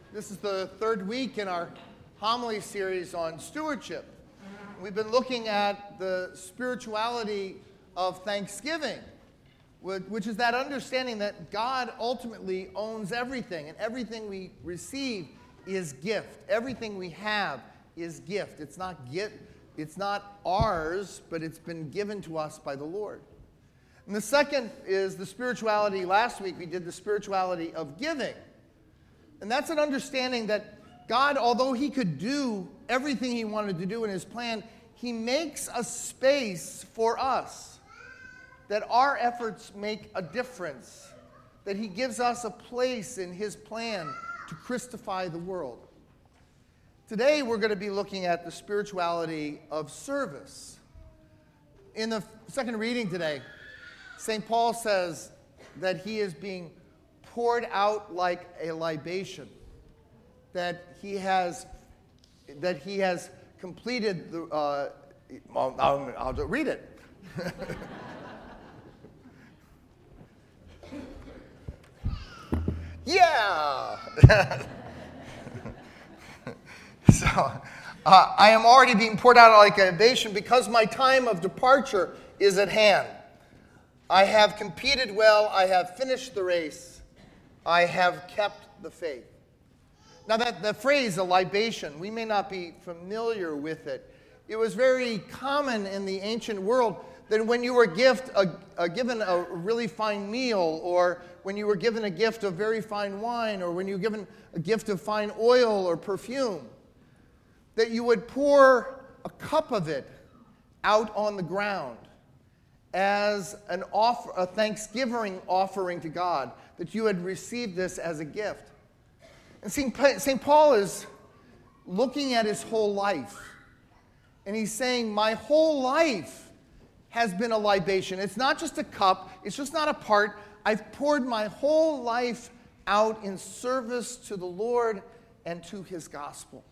This is the third week in our homily series on stewardship. We've been looking at the spirituality of thanksgiving, which is that understanding that God ultimately owns everything, and everything we receive is gift. Everything we have is gift. It's not ours, but it's been given to us by the Lord. And the second is the spirituality. Last week we did the spirituality of giving. And that's an understanding that God, although he could do everything he wanted to do in his plan, he makes a space for us, that our efforts make a difference, that he gives us a place in his plan to Christify the world. Today we're going to be looking at the spirituality of service. In the second reading today, St. Paul says that he is being poured out like a libation, that he has completed the. I'll read it. Yeah. So I am already being poured out like a libation because my time of departure is at hand. I have competed well. I have finished the race. I have kept the faith. Now that the phrase, a libation, we may not be familiar with it. It was very common in the ancient world that when you were given a really fine meal, or when you were given a gift of very fine wine, or when you were given a gift of fine oil or perfume, that you would pour a cup of it out on the ground as a thanksgiving offering to God, that you had received this as a gift. And St. Paul is looking at his whole life, and he's saying, my whole life has been a libation. It's not just a cup. It's just not a part. I've poured my whole life out in service to the Lord and to his gospel.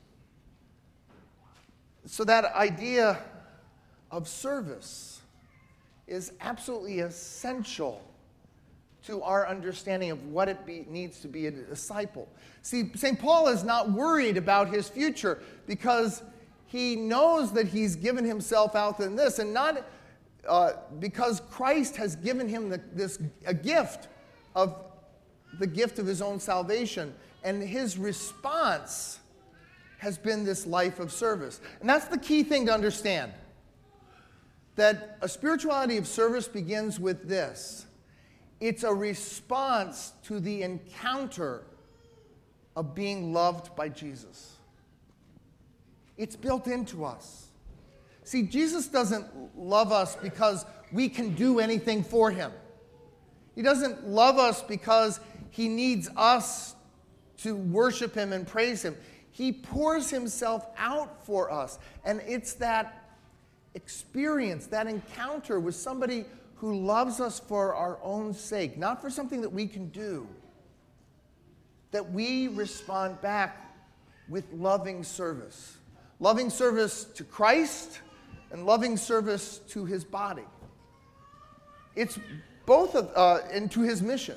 So that idea of service is absolutely essential to our understanding of what it needs to be a disciple. See, St. Paul is not worried about his future because he knows that he's given himself out in this, and not because Christ has given him a gift of the gift of his own salvation, and his response has been this life of service. And that's the key thing to understand, that a spirituality of service begins with this. It's a response to the encounter of being loved by Jesus. It's built into us. See, Jesus doesn't love us because we can do anything for him. He doesn't love us because he needs us to worship him and praise him. He pours himself out for us. And it's that experience, that encounter with somebody who loves us for our own sake, not for something that we can do, that we respond back with loving service. Loving service to Christ and loving service to his body. It's both and to his mission.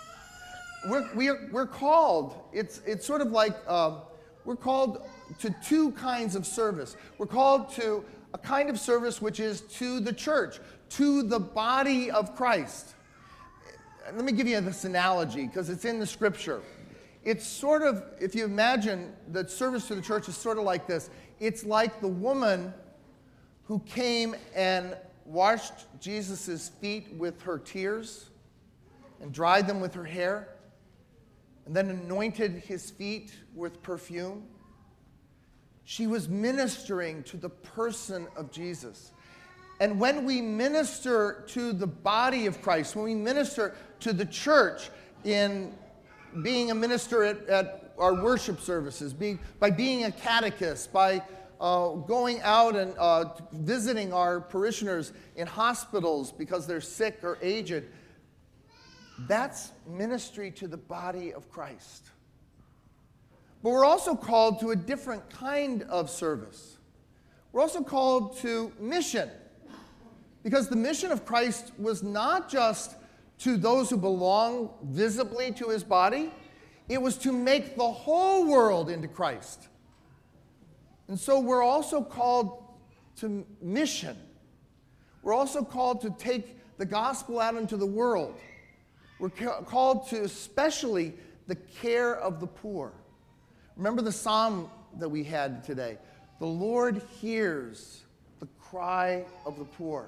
We're called, it's sort of like, we're called to two kinds of service. We're called to a kind of service which is to the church, to the body of Christ. Let me give you this analogy because it's in the scripture. It's sort of, if you imagine that service to the church is sort of like this. It's like the woman who came and washed Jesus' feet with her tears and dried them with her hair, and then anointed his feet with perfume. She was ministering to the person of Jesus. And when we minister to the body of Christ, when we minister to the church in being a minister at our worship services, by being a catechist, by going out and visiting our parishioners in hospitals because they're sick or aged, that's ministry to the body of Christ. But we're also called to a different kind of service. We're also called to mission. Because the mission of Christ was not just to those who belong visibly to his body. It was to make the whole world into Christ. And so we're also called to mission. We're also called to take the gospel out into the world. We're called to especially the care of the poor. Remember the psalm that we had today. The Lord hears the cry of the poor.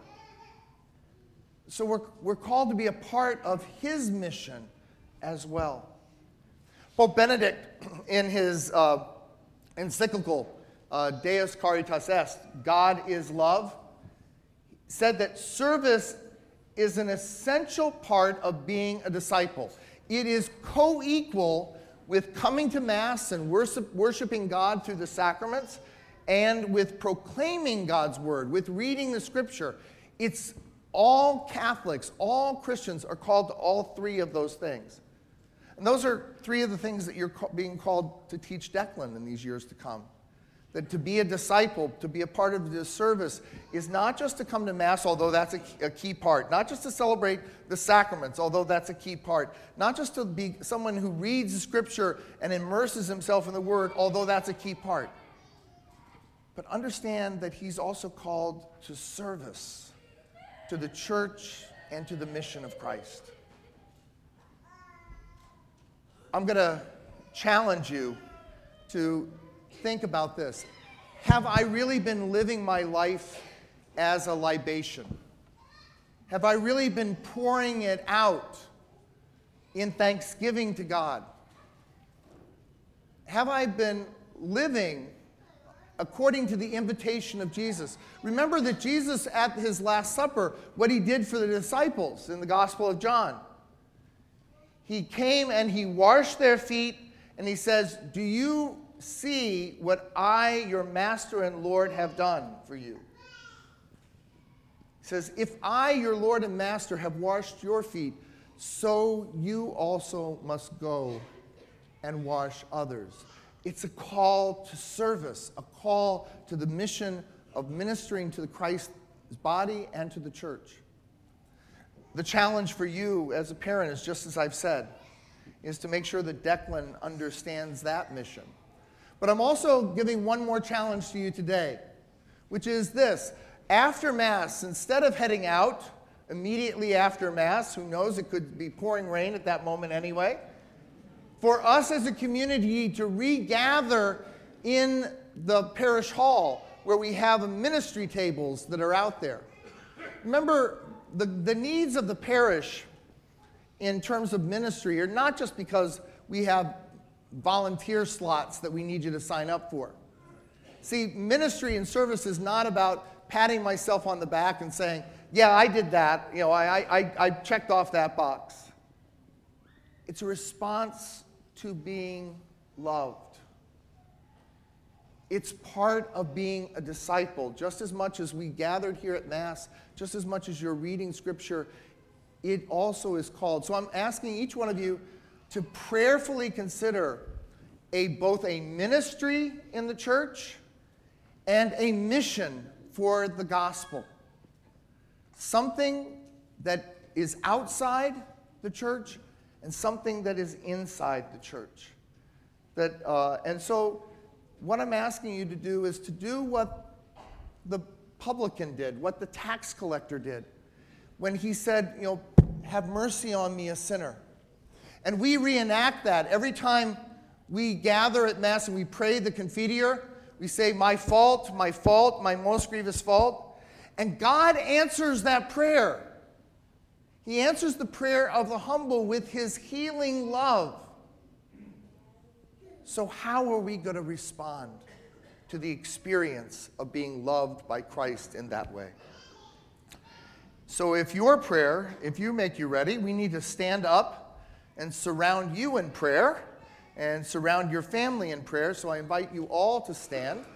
So we're called to be a part of his mission as well. Pope Benedict, in his encyclical, Deus Caritas Est, God is Love, said that service is an essential part of being a disciple. It is co-equal with coming to Mass and worshiping God through the sacraments, and with proclaiming God's word, with reading the scripture. It's all Catholics, all Christians are called to all three of those things. And those are three of the things that you're being called to teach Declan in these years to come. That to be a disciple, to be a part of this service, is not just to come to Mass, although that's a key part. Not just to celebrate the sacraments, although that's a key part. Not just to be someone who reads the scripture and immerses himself in the word, although that's a key part. But understand that he's also called to service, to the church and to the mission of Christ. I'm going to challenge you to think about this. Have I really been living my life as a libation? Have I really been pouring it out in thanksgiving to God? Have I been living according to the invitation of Jesus? Remember that Jesus at his Last Supper, what he did for the disciples in the Gospel of John. He came and he washed their feet, and he says, do you see what I, your master and Lord, have done for you? He says, if I, your Lord and master, have washed your feet, so you also must go and wash others. It's a call to service, a call to the mission of ministering to the Christ's body and to the church. The challenge for you as a parent is just as I've said, is to make sure that Declan understands that mission. But I'm also giving one more challenge to you today, which is this. After Mass, instead of heading out immediately after Mass, who knows, it could be pouring rain at that moment anyway, for us as a community to regather in the parish hall where we have ministry tables that are out there. Remember, the needs of the parish in terms of ministry are not just because we have volunteer slots that we need you to sign up for. See, ministry and service is not about patting myself on the back and saying, yeah, I did that. You know, I checked off that box. It's a response to being loved. It's part of being a disciple. Just as much as we gathered here at Mass, just as much as you're reading Scripture, it also is called. So I'm asking each one of you to prayerfully consider both a ministry in the church and a mission for the gospel. Something that is outside the church and something that is inside the church. And so what I'm asking you to do is to do what the publican did, what the tax collector did, when he said, you know, have mercy on me, a sinner. And we reenact that every time we gather at Mass and we pray the Confiteor. We say, my fault, my most grievous fault. And God answers that prayer. He answers the prayer of the humble with his healing love. So how are we going to respond to the experience of being loved by Christ in that way? So if you make you ready, we need to stand up and surround you in prayer and surround your family in prayer. So I invite you all to stand.